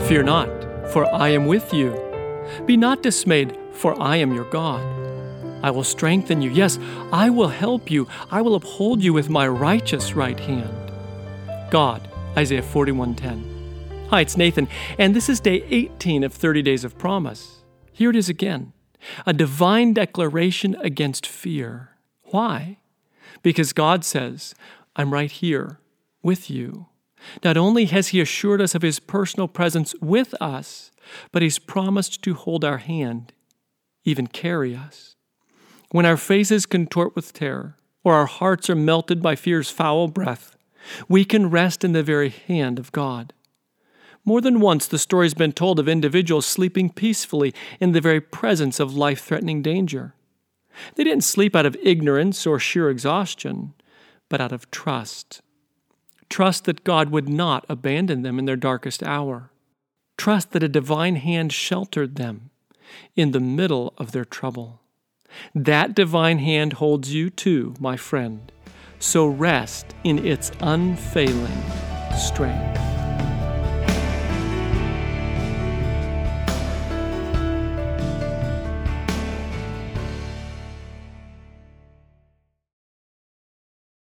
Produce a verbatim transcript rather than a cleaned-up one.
Fear not, for I am with you. Be not dismayed, for I am your God. I will strengthen you. Yes, I will help you. I will uphold you with my righteous right hand. God, Isaiah forty-one ten. Hi, it's Nathan, and this is day eighteen of thirty Days of Promise. Here it is again, a divine declaration against fear. Why? Because God says, I'm right here with you. Not only has He assured us of His personal presence with us, but He's promised to hold our hand, even carry us. When our faces contort with terror, or our hearts are melted by fear's foul breath, we can rest in the very hand of God. More than once, the story's been told of individuals sleeping peacefully in the very presence of life-threatening danger. They didn't sleep out of ignorance or sheer exhaustion, but out of trust. Trust that God would not abandon them in their darkest hour. Trust that a divine hand sheltered them in the middle of their trouble. That divine hand holds you too, my friend, so rest in its unfailing strength.